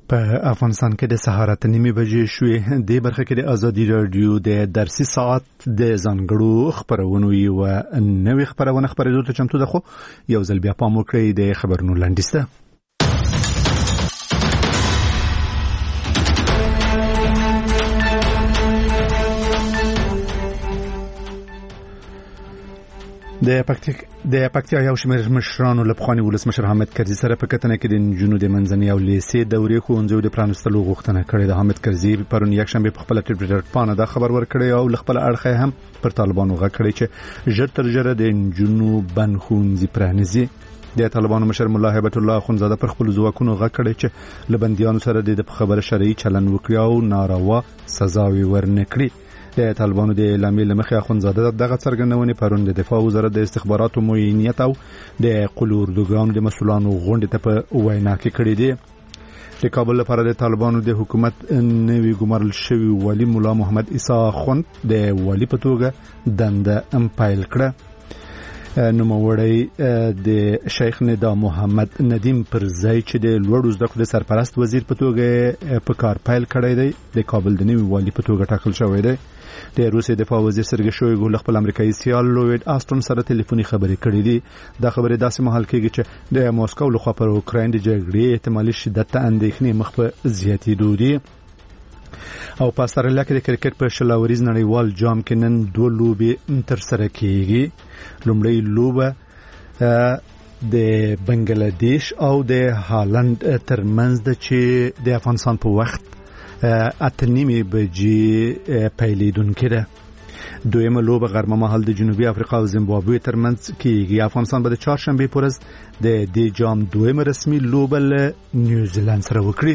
په افغانستان کې د سهار 8:30 بجې شوې د برخه کې د ازادي رادیو د درسي ساعت د ځانګړو خبرونو یو نوې خبرونه خبرېدو ته چمتو ده خو یو ځل بیا پام وکړئ د خبرونو لاندسته د پکتیا یو شمېر مشرانو له پخواني ولسمشر حامد کرزي سره په کتنه کې د نجونو د منځنۍ او لیسې دورې ښوونځیو د پرانستلو غوښتنه کړې ده. حامد کرزي پرون یکشنبه په خپل ټویټر باندې دا خبر ورکړی او خپل اړخه هم پر طالبانو غږ کړی چې ژر تر ژره د نجونو بند ښوونځي پرانیزي. د طالبانو مشر مولا هیبت الله اخونزاده پر خپل ځواکونو غږ کړی چې لبندیانو سره د خبره شرعي چلن وکړي او ناروا سزاوي ورنکړي. د طالبانو د اعلامیې لمخې اخونزاده دغه څرګندونې پرون د دفاع وزارت د استخباراتو معاینیت او د قلو اردوګانو د مسؤلانو غونډې ته په وینا کې کړې دي. د کابل لپاره د طالبانو د حکومت نوی ګمارل شوی ولی مولا محمد عیسی خوند د ولی په توګه دنده امپایل کړه. نوموړی د شیخ ندا محمد ندیم پر ځای چې د لوړو زده کړو سرپرست وزیر په توګه په کار پیل کړی دی د کابل د نوی والی په توګه ټاکل شوی دی. د روسیې دفاع وزیر سرګی شویګو خپل امریکایي سیال لوید آستون سره ټلیفوني خبرې کړې دي. دا خبرې داسې مهال کېږي چې د موسکو لخوا پر اوکراین د جګړې احتمالي شدت ته اندېښنې مخ په زیاتېدو دي. او په استرالیا کې د کرکټ په شلاوریز نړیوال جام کې نن دوه لوبې تر سره کېږي. لومړی لوبه د بنگلاديش او د هالند ترمنځ د چې د افغانستان په وخت 8:30 بجې پیلېدونکې ده. دویمه لوبه غرمه مهال د جنوبي افریقا او زیمبابوې ترمنځ کېږي. افغانستان به د چهارشنبه په ورځ د دې جام دویمه رسمي لوبه له نیوزیلند سره وکړي.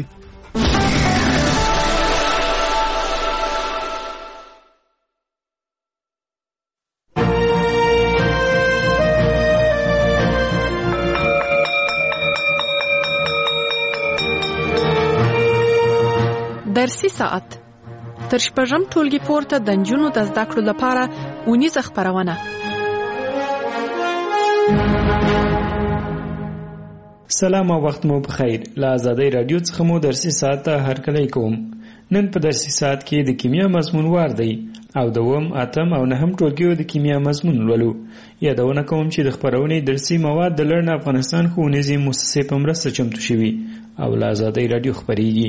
درسي ساعت تر شپږم ټولګي پورته د نجونو د زده کړو لپاره اونیزه خبرونه. سلام او وخت مو بخیر. له آزادۍ رادیو څخه مو درسي ساعت ته هرکلی کوم. نن په درسي ساعت کې د کیمیا مضمون وار دی او دوم اتم او نهم ټولګیو د کیمیا مضمون ولولو. یادونه کوم چې د خبرونې درسي مواد د لرن افغانستان ښوونیزې مؤسسې په مرسته چمتو شوي او له آزادۍ رادیو خبرېږي.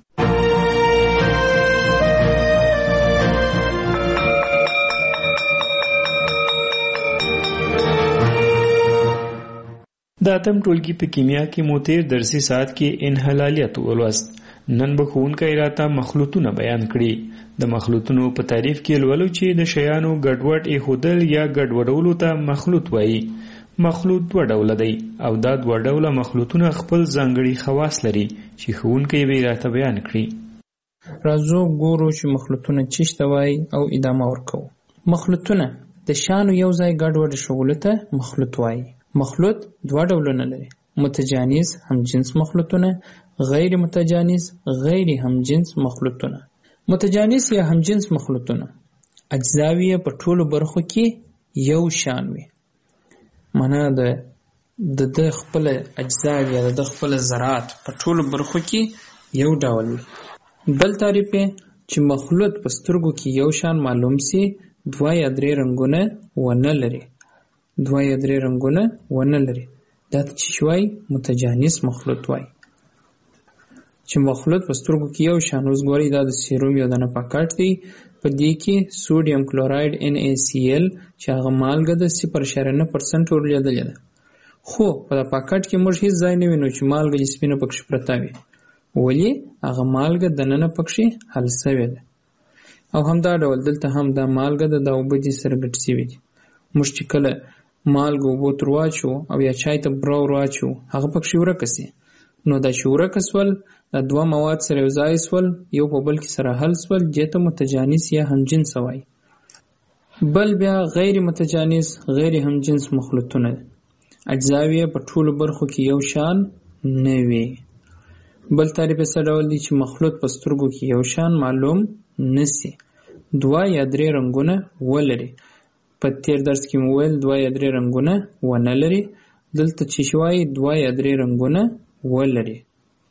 د اتم ټولګي په کیمیا کې مو تیر درسي ساعت کې انحلالیت ولوست. نن به ښوونکی راته مخلوطونه بیان کړي. د مخلوطونو په تعریف کې لولو چې د شیانو ګډوډ ایښودل یا ګډوډولو ته مخلوط وایي. مخلوط دوه ډوله دی او دا دوه ډوله مخلوطونه خپل ځانګړي خواص لري چې ښوونکی به راته بیان کړي. راځو ګورو چې مخلوطونه څه ته وایي او ادامه ورکوو. مخلوطونه د شیانو یو ځای ګډوډ ایښودلو ته مخلوط وایي. مخلوط دوه ډولونه لري: متجانس همجنس مخلوطونه، غیر متجانس غیر همجنس مخلوطونه. متجانس یا همجنس مخلوطونه اجزاوی په ټولو برخو کې یو شان وي. معنا د خپل اجزاوی یا د خپل ذرات په ټولو برخو کې یو ډول وي. بل تعریف چې مخلوط په سترګو کې یو شان معلوم سي دوه یا درې رنگونه ونه لري. دا چې شوي متجانس مخلوط وای. چې مخلوط په سترګو کې یو شان اوس ګوري دا د سیروم یو دانه پاکټ دی. په دې کې سوډیم کلوراید NaCl چې هغه مالګه د 0.9% ورلیدلې ده. خو په پاکټ کې موږ هیڅ ځای نه وینو چې مالګه یې سپینه پکې پرته وي. ولی هغه مالګه دننه پکې حل شوې ده. او همدا ډول دلته هم دا مالګه د اوبو دي سره ګډ شوې دي. موږ چې کله مالګه اوبو تر واچو او یا چای ته براو واچو هغه پکې ورکه سي. نو دا چې ورکه سول دا دوه مواد سره یو ځای سول یو په بل کې سره حل سول دته متجانس یا همجنس وایي. بل بیا غیر متجانس غیر همجنس مخلوطونه اجزاوی په ټولو برخو کې یو شان نه وي. بل تعریف یې څه ډول دی چې مخلوط په سترګو کې یو شان معلوم نسی. دوه یا درې رنگونه ولري. په تیر درس کې مو ویل دوه یا درې رنگونه ونه لري. دلته چې شوي دوه یا درې رنگونه ولري.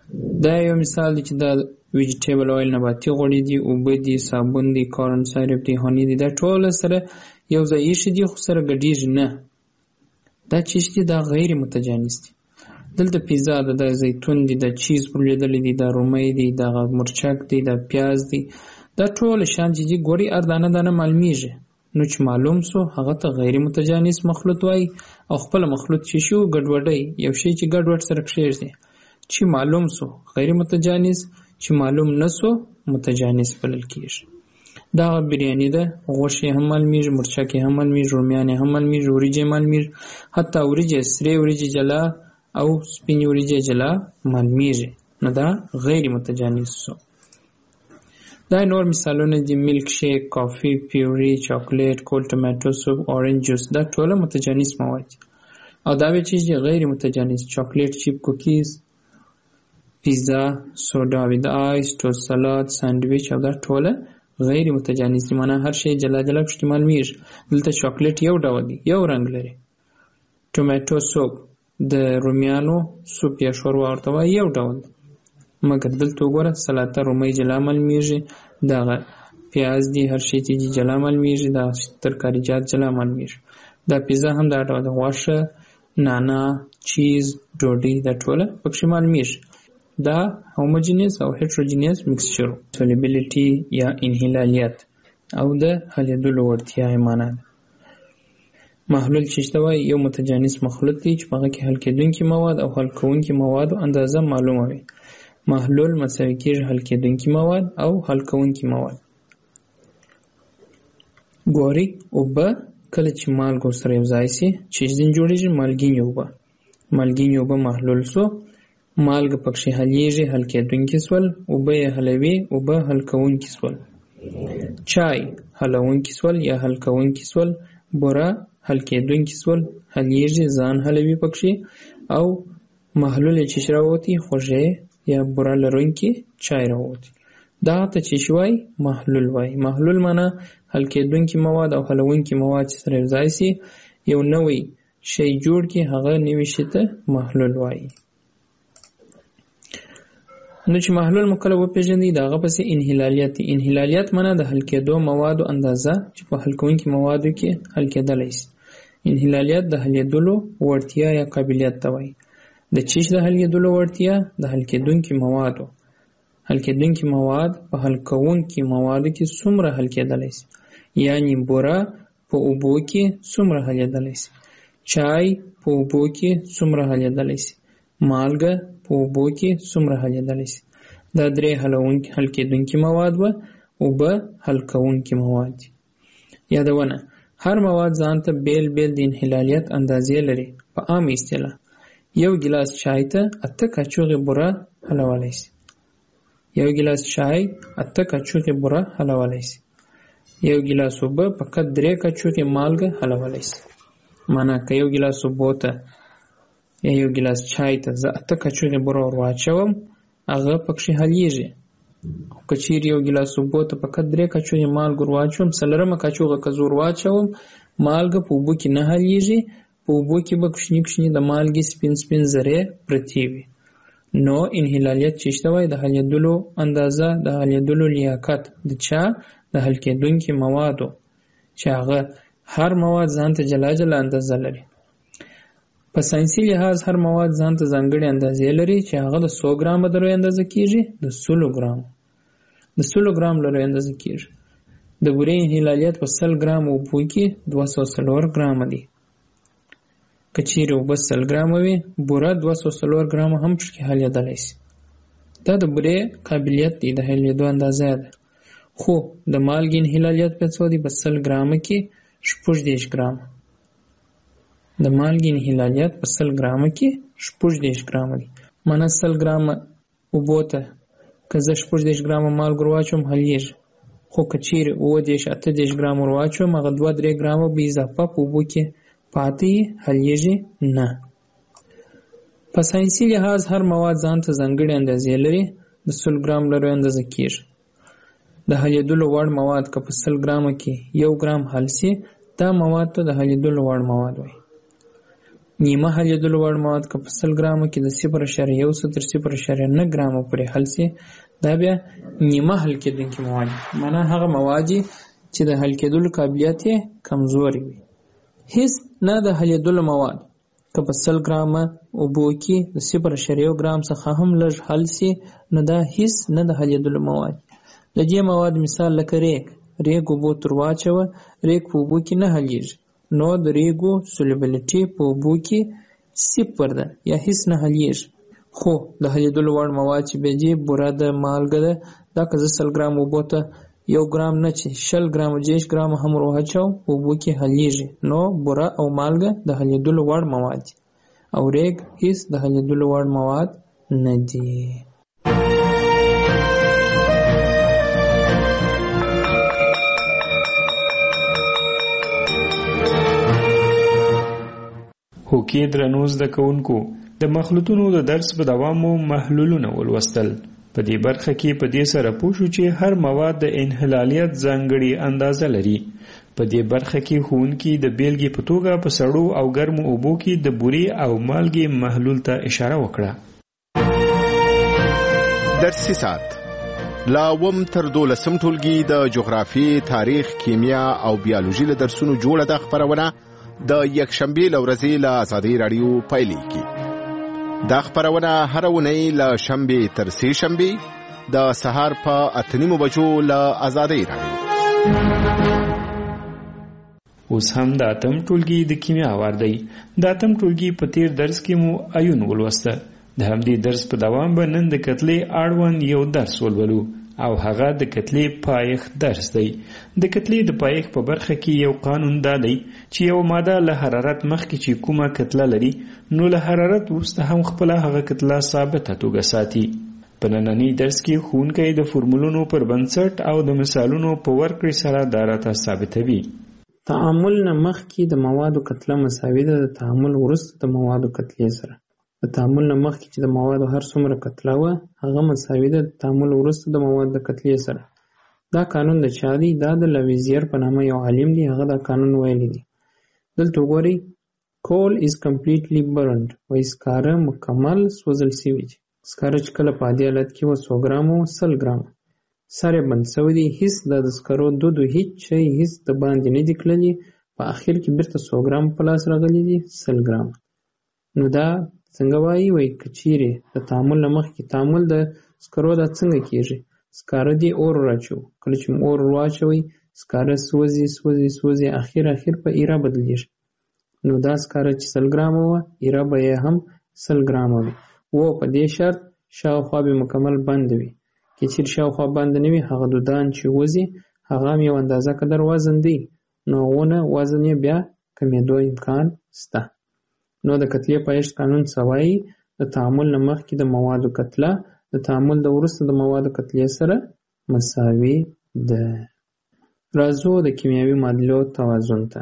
دا یو مثال دی چې دا ویجیټیبل اویل نباتي غوړي دي، اوبه دي، صابون دي، کارن سایرپ دي، هانی دي، دا ټول سره یو ځای ایښي دي خو سره ګډېږي نه. دا چیز دي دا غیر متجانس دي. دلته پیزا ده، دا زیتون دي، دا چیز پرلیدلی دي، دا رومی دي، دا مرچک دي، دا پیاز دي، دا ټول شان چې دي ګوري هر دانه دانه معلومیږي. نو چې معلوم سو هغه ته غیر متجانس مخلوط وای. او خپل مخلوط چې شو ګډوډي یو شی چې ګډوډ سره کښېږدي، چې معلوم سو غیر متجانس، چې معلوم نسو متجانس بلل کېږي. دا بریانی ده، غوښې هم معلومیږي، مرچکې هم معلومیږي، رومیانې هم معلومیږي، وریجې معلومیږي، حتی وریجې سرې وریجې جلا او سپینې وریجې جلا معلومیږي. نو دا غیر متجانس سو. دا نور مثالونه دي: میلک شیک، کافی، پیوري، چاکلیټ، کول ټماټو سوپ، اورنج جوس، دا ټول متجانس مواد دي. او دا به چیز دي غیر متجانس: چاکلیټ چیپ کوکیز، پیزا، سوډا وید آیس، ټوست سلاد، ساندویچ، او دا ټول غیر متجانس دي. معنا هر شی جلا جلا پکې معلومیږي. دلته چاکلیټ یو ډول دی، یو رنګ لري. ټماټو سوپ د رومیانو سوپ یا شوروا ورته وایي، یو ډول دی. مګر دلته وګوره سلاته رومی جلا معلومیږي، دغه پیاز دی، هر شی چې جلا معلومیږي، دا ترکاریجات جلا معلومیږي. دا پیزا هم دا ډول غوښه، نانا، چیز، ډوډۍ، دا ټوله پکې معلومیږي. دا هوموجینس او هیټروجینس مکسچر. سولیبیلیټي یا انحلالیت او د حلیدلو وړتیا یې معنا ده. محلول چې شته وایي یو متجانس مخلوط دی چې په هغه کې حل کېدونکي مواد او حل کوونکي موادو اندازه معلومه وي. محلول مساوي کېږي حل کېدونکي مواد او حل کوونکي مواد. ګوري اوبه کله چې مالګو سره یو ځای سي چې ځین جوړېږي مالګینې اوبه. مالګینې اوبه محلول سو، مالګه پکې حلیږي، حل کېدونکي سول، اوبه یې حلوي، اوبه حل کوونکي سول. چای حلونکي سول یا حل کوونکي سول، بوره حل کېدونکي سول، حلیږي، ځان حلوي پکې، او محلول چې راوتی خوږې یا بوره لرونکي چای راوتی. دا ته چې شوی محلول وای. محلول معنا حل کېدونکي مواد او حلونکي مواد چې سره ځای سي یو نوې شی جوړ کی، هغه نوې شی ته محلول وای. نو چې محلول مکله وپېژنئ دا هغه پسې انحلالیت دی. انحلالیت معنا د حل کېدو موادو اندازه چې په حل کوونکي موادو کې حل کېدلی شي. انحلالیت د حلیدلو وړتیا یا قابلیت ته وایي. د چیش د حل کېدلو وړتیا د حل کېدونکي موادو. حل کېدونکي مواد په حل کوونکي موادو کې څومره حل کېدلی شي، یعنی بوره په اوبو کې څومره حلیدلی شي، چای په اوبو کې څومره حلیدلی شي، مالګه په اوبو کې څومره حلیدلی شي. دا درې حل کېدونکي مواد و، اوبه حل کوونکي مواد دي. یادونه: هر مواد ځان ته بیل بیل د انحلالیت اندازې لري. په عام اصطلاح یو ګیلاس چای ته 8 کاچوغې بوره حلولی شي. یو ګیلاس چای 8 کاچوغې بوره حلولی شي. یو ګیلاس اوبه فقط 3 کاچوغې مالګه حلولی شي. معنا که یو ګیلاس اوبو ته یا یو ګیلاس چای ته زه 8 کاچوغې بوره ور واچوم هغه پکې حلیږي. که چیرې یو ګیلاس اوبو ته فقط 3 کاچوغې مالګه ور واچوم، 4 کاچوغه که زه ور واچوم مالګه په اوبو کې نه حلیږي. په اوبو کې به کوچني کوچني د مالګې سپین سپین ذرې پرتې وي. نو انحلالیت چې شته وای د حلیدلو اندازه، د حلیدلو لیاقت د چا د حل کېدونکي موادو چې هغه هر مواد ځان ته جلا جلا اندازه لري. په ساینسي لحاظ هر مواد ځان ته ځانګړې اندازې لري چې هغه د 100 ګرام د لري اندازه کېږي، د 100 ګرام د 100 ګرام لري اندازه کېږي. د بورې انحلالیت په 100 ګرام اوبو کې 240 ګرام دی. که چیرې اوبه 100 ګرام وي بوره 240 ګرام هم پکې حلیدلی شي. دا د بورې قابلیت دی، د حلیدو اندازه ده. خو د مالګې انحلالیت په څو دی؟ په 100 ګرام کې 14 ګرام. د مالګې انحلالیت په 100 ګرام کې 14 ګرام دی. معنا 100 ګرام اوبو ته که زه 14 ګرام مالګه ور واچوم حلیږي. خو که چیرې 18 ګرام ور واچوم هغه 2-3 ګرام به اضافه په اوبو کې پاتې حلیږي نه. په ساینسي لحاظ هر مواد ځان ته ځانګړې اندازې لري، د 100 ګرام لري اندازه کېږي. د حلیدلو وړ مواد که په 100 ګرامه کې 1 ګرام حل سي دا مواد ته د حلیدلو وړ مواد وایي. نیمه حلیدلو وړ مواد که په 100 ګرامو کې د 0.1 تر 0.9 ګرامو پورې حل سي دا بیا نیمه حل کېدونکي مواد معنا هغه مواد چې د حل کېدلو قابلیت یې کمزوري وي. هیڅ نه د حلیدلو مواد که په 100 ګرامه اوبو کې د 0.1 ګرام څخه هم لږ حل سي نو دا هیڅ نه د حلیدلو مواد. د دې مواد مثال لکه ریګ اوبو تر واچوه ریګ په اوبو کې نه حلیږي نو د ریګو سولوبیلیټي په اوبو کې 0 ده یا هیڅ نه حلیږي. خو د حلیدلو وړ مواد چې به دي بوره ده مالګه ده دا که زه 100 ګرام اوبو ته 1 ګرام نه چې 20 ګرام 10 ګرام هم ورواچو اوبو کې حلیږي نو بوره او مالګه د حلیدلو وړ مواد او ریګ هیڅ د حلیدلو وړ مواد نه دي. هوکې درنو زده کوونکو د مخلوطونو د درس په دوام مو محلولونه ولوستل. په دې برخه کې په دې سره پوه شو چې هر مواد د انحلالیت ځانګړي اندازه لري. په دې برخه کې ښوونکي د بیلګې په توګه په سړو او ګرمو اوبو کې د بورې او مالګې محلول ته اشاره وکړه. درسي ساعت لا وم تر 12 ټولګي د جغرافي، تاریخ، کیمیا او بیولوژي له درسونو جوړه د خبرونه د یکشنبه لورځي له آزادۍ رادیو پایلیږي. دا خبرونه هر ونی له شنبه تر سه شنبه د سهار په 8:30 بجو له آزادۍ رادیو. اوس هم د اتم ټولګي د کیمیا وار دی. د اتم ټولګي په تیر درس کې مو ایون ولوسته. د همدې درس په دوام به نن د کتلې اړوند یو درس ولولو او هغه د کتلې پایښت درس دی. د کتلې د پایښت په برخه کې یو قانون دا دی چې یو ماده له حرارت مخکې چې کومه کتله لري نو له حرارت وروسته هم خپله هغه کتله ثابته توګه ساتي. په ننني درس کې ښوونکی د فورمولونو پر بنسټ او د مثالونو په ورکړې سره دا راته ثابتوي. تعامل نه مخکې د موادو کتله مساوي ده د تعامل وروسته د موادو کتلې سره. د تعامل نه مخکې چې د موادو هر څومره کتله وه هغه مساوي ده د تعامل وروسته د موادو د کتلې سره. دا قانون د چا دی؟ دا د لویزیر په نامه یو عالم دی هغه دا قانون ویلی دی. دلته وګورئ coal is completely burned وایي سکاره مکمل سوځل سوي دي. سکاره چې کله په عادي حالت کې وه 100 ګرامه 100 ګرامه سر یې بند سوی دی. هیڅ د سکرو دودو هیڅ شی هیڅ د باندې نه دي کړلي. په اخر کې بیرته 100 ګرام په لاس راغلي دي 100 ګرامه. نو دا څنګه وایي که چیرې د تعامل نه مخکې تعامل د سکرو دا څنګه کیږي؟ سکاره دی اور راچو کله چې اور واچوئ سکاره سوځي سوځي سوځي اخر په ایره بدلیږي. نو دا سکاره چې 100 ګرامه وه ایره به یې هم 100 ګرامه وي. په دې شرط شاوخوا به مکمل بند وي. که چیرې شاوخوا بند نه وي هغه دودان چې وځي هغه هم یو اندازه قدر وزن دی نو هغونه وزن یې بیا کمېدو امکان شته. نو د کتلې پایښت قانون څه وایي؟ د تعامل نه مخکې د موادو کتله د تعامل د وروسته د موادو کتلې سره مساوي ده. راځو د کیمیاوي معادلو توازن ته.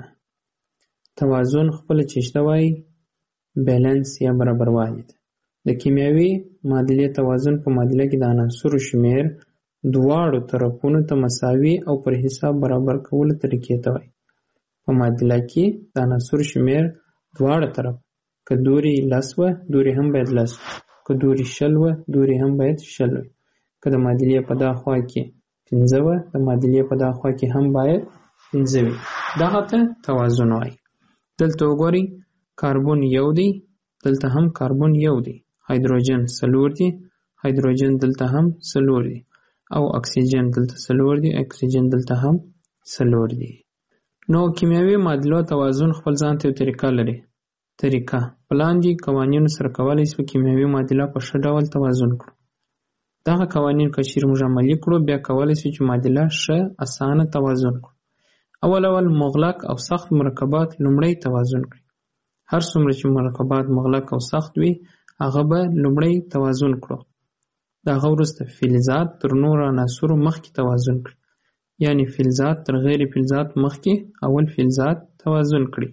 توازن خپله چې شته وایي بیلنس یا برابروالی ده. د کیمیاوي معادلې توازن په معادله کې د عناصرو شمیر دواړو طرفونو ته مساوي او پر حساب برابر کولو طریقې ته وایي. په معادله کې د عناصرو شمیر دواړه طرف که دوری 10 وه دوری هم باید 10 وي. که دوری 20 وه دوری هم باید 20 وي. که د معادلې په دا خوا کې 15 وه د معادلې په دا خوا کې هم باید 15 وي. دغه ته توازن وایي. دلته وګورئ کاربن یو دی دلته هم کاربن یو دی. هایدروجن 4 دی هایدروجن دلته هم 4 دی او اکسیجن دلته 4 دی اکسیجن دلته هم 4 دی. نو کیمیاوي معادلو توازن خپل ځان ته یو طریقه لري. طریقه په لاندې قوانینو سره کولی شو کیمیاوي معادله په ښه ډول توازن کړو. دغه قوانین که چیرې موږ عملي کړو بیا کولی شو چې معادله ښه اسانه توازن کړو. اول مغلق او سخت مرکبات لومړی توازن کړي. هر څومره چې مرکبات مغلق او سخت وي هغه به لومړی توازن کړو. د هغه وروسته فلزات تر نورو عناصرو مخکې توازن کړي. یعنی فلزات تر غیر فلزات مخکې اول فلزات توازن کړي.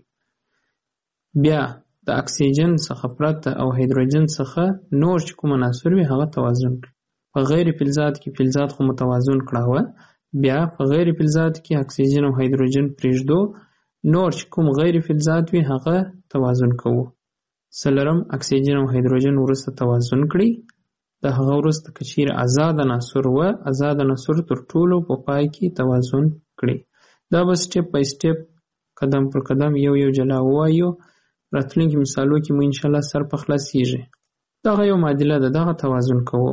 بیا د اکسیجن څخه پرته او هایدروجن څخه نور چې کوم عناصر وي هغه توازن کړي. په غیر فلزات کې فلزات خو متوازن کړه بیا په غیر فلزات کې اکسیجن او هایدروجن پرېږدو نور چې کوم غیر فلزات وي هغه توازن کوو. څلورم اکسیجن او هایدروجن وروسته توازن کړي. د هغه وروسته که چیرې آزاد عناصر آزاد عناصر تر ټولو په پای کې توازن کړي. دا به سټپ بای سټپ قدم پر قدم یو جلا ووایو. راتلونکي مثالو کې مو انشاءالله سر په خلاصیږي. دغه یو معادله ده، دغه توازن کوو.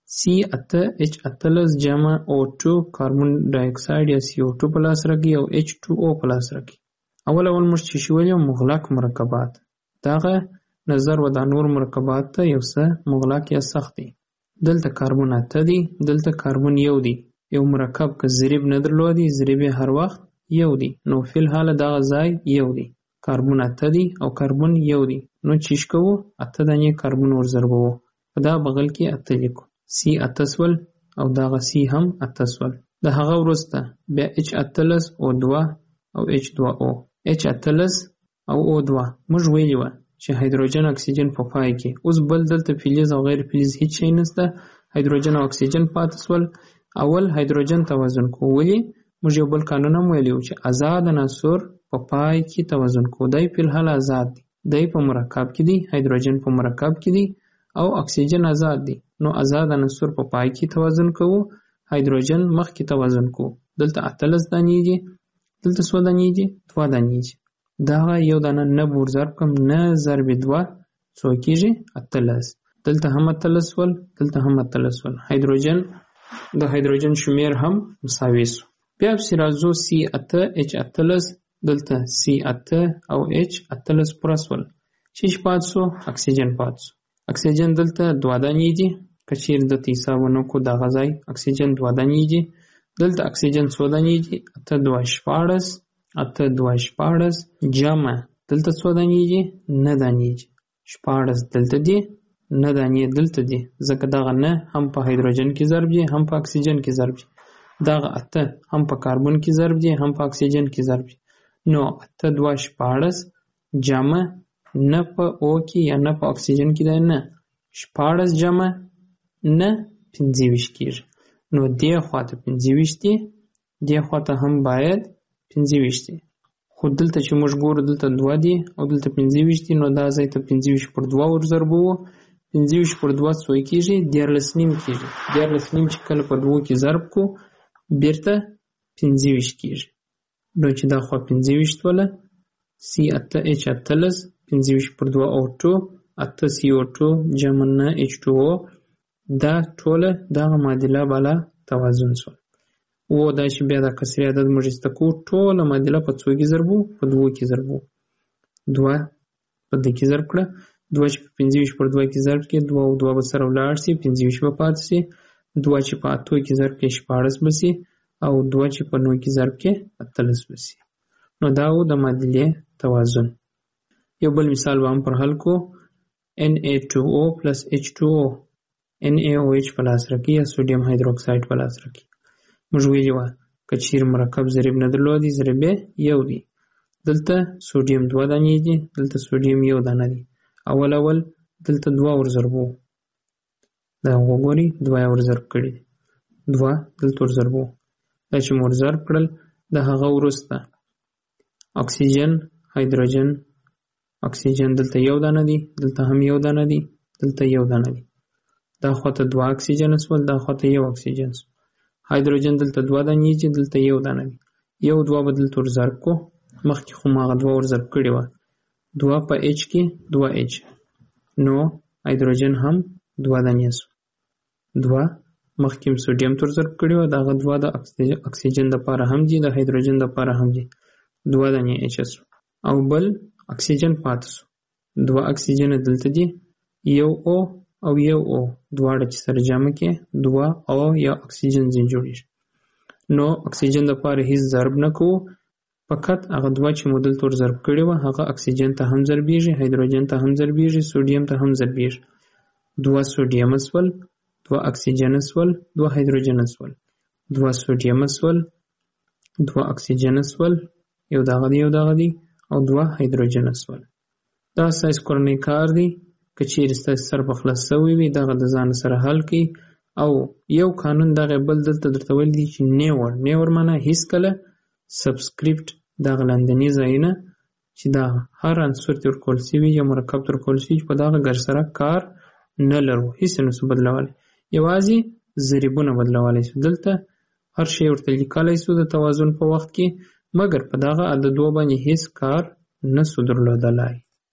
C8H18 جمع O2 کاربن ډای اکساید یا CO2 په لاس راکړي او H2O په لاس راکړي. اول موږ چې شویل یو مغلق مرکبات، دغه نظر و دا نور مرکبات ته یو څه مغلق یا سخت دي. دلته کاربن 8 دي، دلته کاربن 1 دی. یو مرکب که ضریب نه درلودي، ضریب هر وخت 1 دی، نو فی الحال دغه ځای 1 دی. کاربن 8 دی او کاربن 1 دی، نو چیش کوو 8 دانې کاربن ور ضربوو، په دا بغل کې 8 لیکو. C8 سول او دغه C هم 8 سول. د هغه وروسته بیا H18 O2 او H2O. H18 او O2 موږ ویلی و چې هایدروجن اکسیجن په پای کې. اوس بل دلته فلز او غیر فلز هیڅ شی نشته، هایدروجن او اکسیجن پاتې سول. اول هایدروجن توازن کوو. ولې؟ موږ یو بل قانون هم ویلی و چې آزاد عناصر په پای کې توازن کوو. دی فی الحال آزاد دی، دی په مرکب کې دی، هایدروجن په مرکب کې دی او اکسیجن آزاد دی. نو آزاد عناصر په پای کې توازن کوو، هایدروجن مخکې توازن کوو. دلته 18 دانې دي، دلته څو دانې دي؟ 2 دانې دي. دغه یو دانه نه ور ضرب کم، نه ضرب 2 څو کېږي؟ 18. دلته هم 18 سول، دلته هم 18 سول. هایدروجن د هایدروجن شمیر هم مساوي سو. بیا پسې راځو C8H18 دلته C8 او H18 پوره سول. چې پاتې سو اکسیجن پاتې سو. اکسیجن دلته 2 دانې دي، که چیرې دلته حساب ونه کړو دغه ځای اکسیجن 2 دانې دي. دلته اکسیجن څو دانې دي؟ 8 2 16 8 2 16 جمع دلته څو دانې دي؟ 9 دانې دي. 16 دلته دي، 9 دانې دلته دي، ځکه دغه 9 هم په هایدروجن کې ضرب دي، هم په اکسیجن کې ضرب دي. دغه 8 هم په کاربن کې ضرب دي، هم په اکسیجن کې ضرب دي. نو 8 2 16 جمع نه په او کې یا نه په اکسیجن کې دی، نه 16 جمع نه 25 کېږي. نو دې خواته 25 دي، دې خواته هم باید 25 دي. خو دلته چې موږ ګورو دلته 2 دي او دلته 25 دي، نو دا ځای ته 25 پر 2 ور ضربوو. 25 پر 2 څو کېږي؟ 13 نیم کېږي. 13 نیم چې کله په 2 کې ضرب کو بیرته 25 کېږي. نو چې دا خوا 25 وله C8H18 25 پر 2 O2 8 CO2 جمع 9 H2O. دا ټوله دغه معادله بالا توازن سول. و دا چې بیا د کسري عدد موږ استکو ټوله معادله په څو کې ضربو؟ په 2 کې ضربو. 2 په 2 کې ضرب کړه، 2 چې په 25 پر 2 کې ضرب کې 2 او 2 به سره ولاړ شي، 25 به پاتې شي. 2 چې په 8 کې ضرب کې 16 به شي او 2 چې په 9 کې ضرب کې 18 به شي. نو دا و د معادلې توازن. یو بل مثال به هم پر حل کو. Na2O plus H2O NaOH په لاس راکړي یا سوډیم هایدروکساید په لاس راکړي. موږ ویلي وه که چیرې مرکب ضریب نه درلودي، ضریب یې 1 دی. دلته سوډیم 2 دانې دي، دلته سوډیم 1 دانه دی. اول دلته 2 ور ضربو. دا وګورئ 2 ور ضرب کړي، 2 دلته ور ضربو. دا چې مور ضرب کړل د هغه وروسته اکسیجن هایدروجن اکسیجن دلته 1 دانه دی، دلته هم 1 دانه دی، دلته 1 دانه دی. دا خواته 2 اکسیجن سول، دا خواته 1 اکسیجن سول. هایدروجن دلته 2 دانې دي، دلته 1 دانه دی. 1 2 به دلته ور ضرب کو، مخکې خو ما هغه 2 ور ضرب کړي وه. 2 په H کې 2H، نو هایدروجن هم 2 دانې سول. 2 مخکې سوډیم تر ضرب کړي وه، دغه 2 د اکسیجن دپاره هم دي، د هایدروجن دپاره هم دي. 2 دانې H سول او بل اکسیجن پاتې سو. 2 اکسیجن دلته دي، 1 O او 1 O دواړه چې سره جمع کې 2 او یا اکسیجن ځین جوړیږي. نو اکسیجن دپاره هیڅ ضرب نه کوو، فقط هغه 2 چې مو دلته ور ضرب کړي وه هغه اکسیجن ته هم ضربیږي، هایدروجن ته هم ضربیږي، سوډیم ته هم ضربیږي. 2 سوډیم سول، 2 اکسیجن سول، 2 هایدروجن سول. 2 سوډیم سول، 2 اکسیجن سول، یو دغه دی یو دغه دی، او 2 هایدروجن سول. دا ستاسو کورنی کار دی. که چیرې ستاسو سر په خلاص شوی وي دغه د ځان سره حل کړئ. او یو قانون دغه بل دلته درته ویل دي چې نیور معنا هیڅکله سبسکریپټ دغه لاندني ځایونه چې دا هر عنصر ته ورکول شوي یا مرکب ته ورکول شوي چې په دغه ګر سره کار نه لرو، هیڅ نشو بدلولی، یوازې ضریبونه بدلولی شو. دلته هر شی ورته لیکلی شو د توازن په وخت کې، مګر په دغه عددو باندې هیڅ کار نشو درلودلی.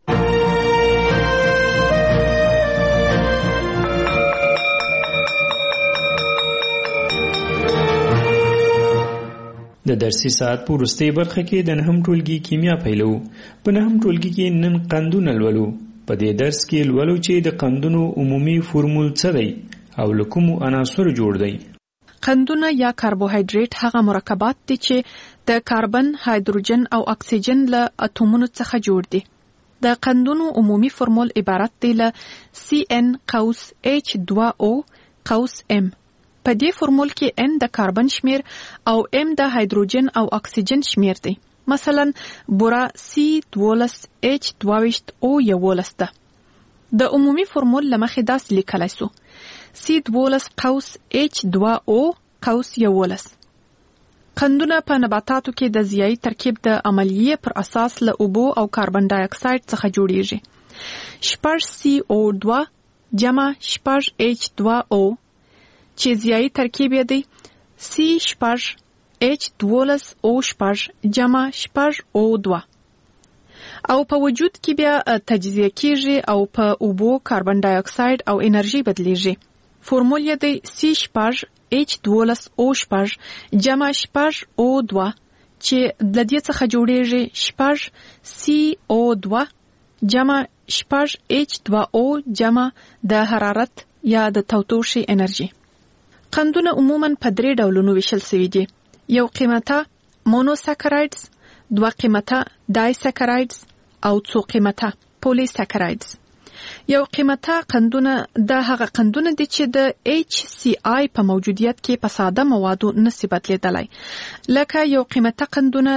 د درسي ساعت په وروستۍ برخه کې د نهم ټولګي کیمیا پیلو. په نهم ټولګي کې نن قندونه لولو. په دې درس کې لولو چې د قندونو عمومي فورمول څه دی او له کومو عناصرو جوړ دی. قندونه یا کاربوهایډریټ هغه مرکبات دي چې د کاربن، هایدروجن او اکسیجن له اتومونو څخه جوړ دي. د قندونو عمومي فورمول عبارت دی له CN(H2O)M. په دې فورمول کې N د کاربن شمیر او M د هایدروجن او اکسیجن شمیر دی. مثلا بوره C12H22O11 ده. د عمومي فورمول لمخې داسې لیکلی سو C12H2O11. قندونه په نباتاتو کې د ضیایي ترکیب د عملیې پر اساس له اوبو او کاربن ډای اکساید څخه جوړیږي. 6CO2 جمع 6H2O چې ضیایي ترکیب یې دی C6H12O6 جمع 6O2 او په وجود کې بیا تجزیه کیږي او په اوبو، کاربن ډای اکساید او انرژي بدلیږي. فورمول یې دی C6H12O6 جمع 6O2 چې د دې څخه جوړیږي 6CO2 جمع 6H2O جمع د حرارت یا د تودوخې انرژي. قندونه عموماً په 3 ډولونو ویشل شوي دي. یو قیمته مونوساکرایډز، 2 قیمته ډایساکرایډز او 3 قیمته پولیساکرایډز. یو قیمته قندونه د هغه قندونه دي چې د HCI په موجودیت کې په ساده موادو نشي بدلیدلی. لکه یو قیمته قندونه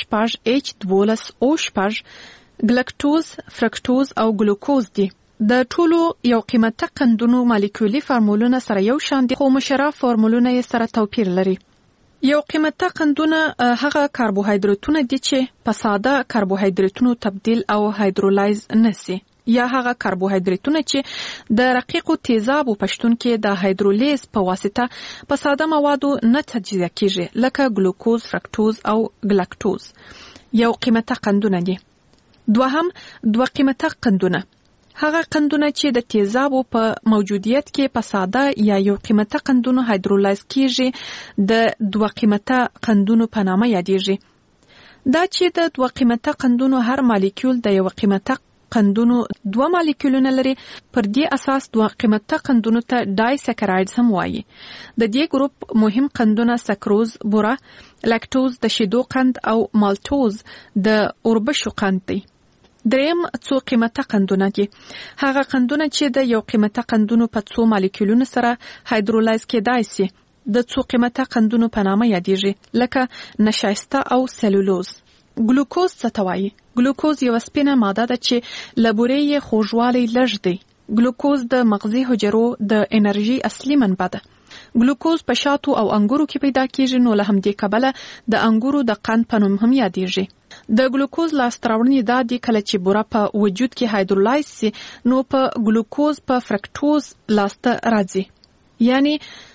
C6H12O6 ګلکټوز، فرکټوز او ګلوکوز دي. د ټولو یو قیمته قندونو مالیکولي فارمولونه سره یو شان دي، خو مشره فارمولونه یې سره توپیر لري. یو قیمته قندونه هغه کاربوهایډریټونه دي چې په ساده کاربوهایډریټونو تبدیل او هایدرولایز نشي، یا هغه کاربوهایډریټونه چې د رقیقو تیزابو په شتون کې د هایدرولیز په واسطه په ساده موادو نه تجزیه کیږي، لکه ګلوکوز، فرکټوز او ګلکټوز. یو قیمته قندونه دي. دوهم 2 قیمته قندونه هغه قندونه چې د تیزابو په موجودیت کې په ساده یا یو قیمته قندونو هایدرولایز کیږي د 2 قیمته قندونو په نامه یادیږي. دا چې د 2 قیمته قندونو هر مالیکول د یو قیمته قندونو 2 مالیکولونه لري، پر دې اساس 2 قیمته قندونو ته ډایساکرایډز هم وایي. د دې ګروپ مهم قندونه سکروز، بوره، لاکټوز د شیدو قند او مالټوز د اوربشو قند دی. دریم 2 قیمته قندونه دي. هغه قندونه چې د یو قیمته قندونو په 2 مالیکولونو سره هایدرولایز کېدای شي د 2 قیمته قندونو په نامه یادیږي، لکه نشایسته او سلولوز. ګلوکوز څه ته وایي؟ ګلوکوز یو سپینه ماده ده چې له بورې یې خوږوالی لږ دی. ګلوکوز د مغزي حجرو د انرژي اصلي منبع ده. ګلوکوز په شاتو او انګورو کې پیدا کیږي، نو له همدې کبله د انګورو د قند په نوم هم یادیږي. د ګلوکوز لاسته راوړنې دا دي کله چې بوره په وجود کې هایدرولایز سي، نو په ګلوکوز په فرکټوز لاسته راځي، یعنی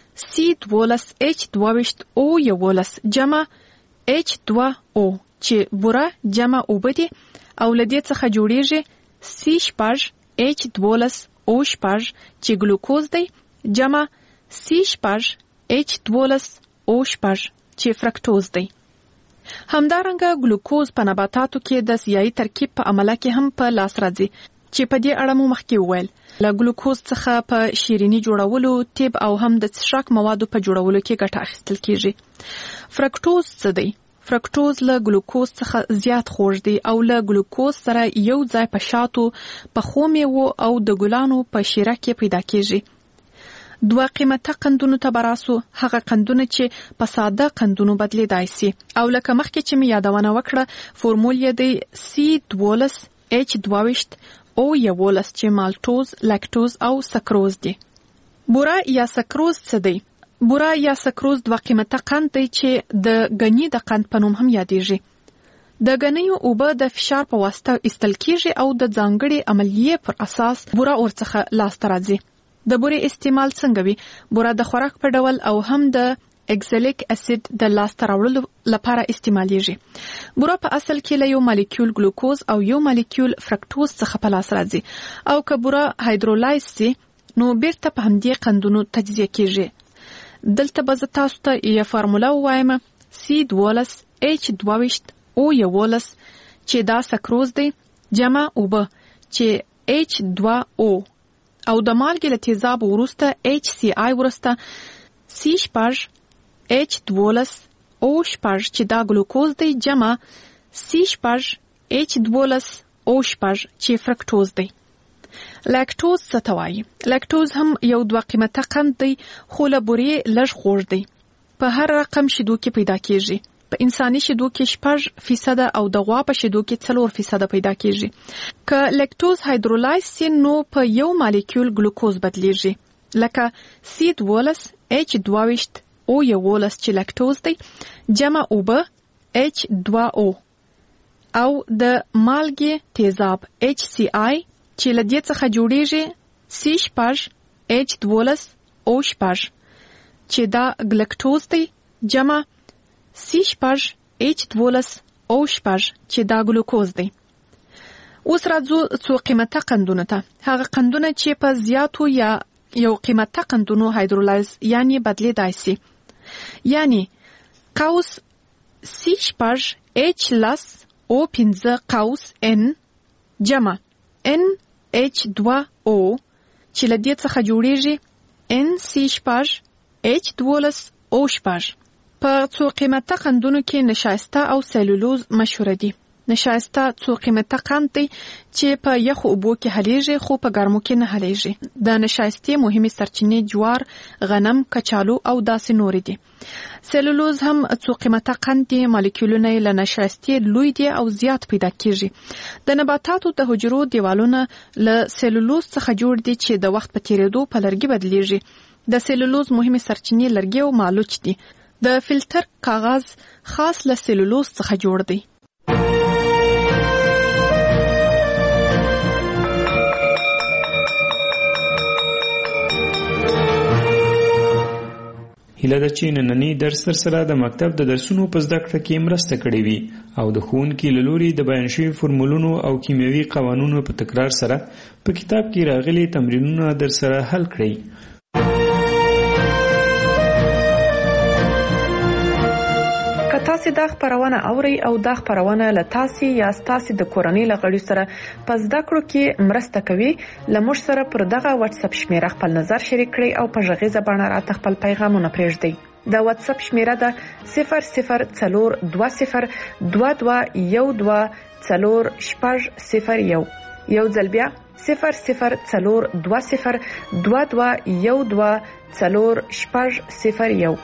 C12H22O11 جمع H2O چې بوره جمع اوبه دي او له دې څخه جوړیږي C6H12O6 چې ګلوکوز دی جمع C6H12O6 چې فرکټوز دی. همدارنګه ګلوکوز په نباتاتو کې د ضیایي ترکیب په عمله کې هم په لاس راځي، چې په دې اړه مو مخکې وویل. له ګلوکوز څخه په شیرینی جوړولو، طب او هم د څښاک موادو په جوړولو کې ګټه اخیستل کیږي. فرکټوز څه دی؟ فرکټوز له ګلوکوز څخه زیات خوږ دی او له ګلوکوز سره یو ځای په شاتو، په خو میوو او د ګلانو په شیره کې پیدا کیږي. 2 قیمته قندونو ته براسو، هغه قندونه چې په ساده قندونو بدلیدای شي، او لکه مخکې چې می یادونه وکړه فورمول یې دی C12H22O11 چې مالټوز، لاکټوز او سکروز دي. بوره یا سکروز څه دی؟ بوره یا سکروز 2 قیمته قند دی چې د غنی د قند په نوم هم یادیږي. د غنیو اوبه د فشار په واسطه استل کیږي او د ځانګړي عملیې پر اساس بوره ورڅخه لاسته راځي. د بورې استعمال څنګه وي؟ بوره د خوراک په ډول او هم د اکزالیک اسید د لاسته راوړلو لپاره استعمالیږي. بوره په اصل کې له یو مالیکول ګلوکوز او یو مالیکول فرکټوز څخه په لاس راځي او که بوره هایدرولایز سي نو بیرته په همدې قندونو تجزیه کیږي. دلته به زه تاسو ته یو فارموله ووایم: C12H12O11 چې دا سکروز دی جمع اوبه چې H2O او د مالګې له تیزاب وروسته HCl وروسته C12H12O چې دا ګلوکوز دی جمع C12H12O چې فرکټوز دی. لاکټوز څه ته وایي؟ لاکټوز هم یو 2 قیمته قند دی خو له بورې لږ خوږ دی. په هر رقم شیدو کې پیدا کیږي. په انساني شیدو کې 6% او د غوا په شیدو کې 4% پیدا کیږي. که لاکټوز هایدرولایز سي نو په یو مالیکول ګلوکوز بدلیږي لکه C12H12O11 چې لاکټوز دی جمع اوبه H2O او د مالګې تیزاب HCl چې له دې څخه جوړیږي C12H12O چې دا ګلکټوز دی جمع C12H12O چې دا ګلوکوز دی. اوس راځو څو قیمته قندونو ته. هغه قندونه چې په زیاتو یا یو قیمته قندونو هایدرولایز یعنی بدلیدای شي، یعنی قوس C12H15 جمع NH2O چې له دې څخه جوړیږي NC12H12O. په څو قیمته قندونو کې نشایسته او سلولوز مشهور دي. نشایسته څو قیمته قند دی چې په یخو اوبو کې حلیږي خو په ګرمو کې نه حلیږي. د نشایستې مهمه سرچینې جوار، غنم، کچالو او داسې نور دي. سلولوز هم څو قیمته قند دي، مالیکولونه له نشایستې لوی دي او زیات پیدا کیږي. د نباتاتو د حجرو دیوالونه له سلولوز څخه جوړ دي چې د وخت په تیریدو په لرګي بدلیږي. د سلولوز مهمه سرچینې لرګي او مالوچ دي. د فلټر کاغذ خاص له سلولوز څخه جوړ دی. هیله ده چې نننی درس سره د مکتب د درسونو په زده کړه کې مرسته کړې وي او د ښوونکي له لوري د بیان شوي فرمولونو او کیمیاوي قوانونو په تکرار سره په کتاب کې راغلي تمرینونه در سره حل کړئ. تاسو دا خبرونه اوري او دا خبرونه له تاسو یا تاسو د کورنۍ لغړي سره په زده کړو کې مرسته کوي. لمر سره پر دغه واتس اپ شمیره خپل نظر شریک کړئ او په ژغیزه باندې راته خپل پیغامونه پرېږدئ. دا واتس اپ شمیره ده 004212124001. یو ځل بیا 004212124001.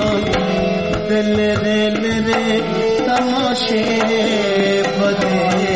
तमाशे बदे